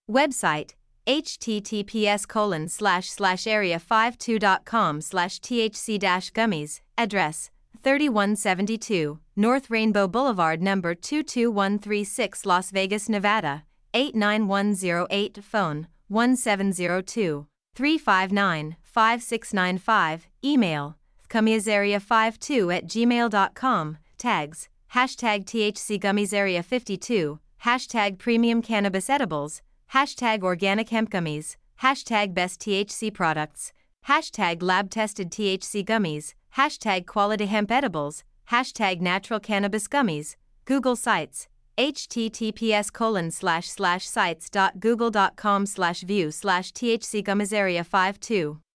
Website, https://area52.com/thc-gummies. Address, 3172 North Rainbow Boulevard, number 22136, Las Vegas, Nevada, 89108. Phone, 1702-359-5695. Email, gummiesarea52@gmail.com. Tags, hashtag THC Gummies Area 52, hashtag Premium Cannabis Edibles, hashtag Organic Hemp Gummies, hashtag Best THC Products, hashtag Lab Tested THC Gummies, hashtag Quality Hemp Edibles, hashtag Natural Cannabis Gummies. Google Sites, https://sites.google.com/view/THC Gummies Area 52.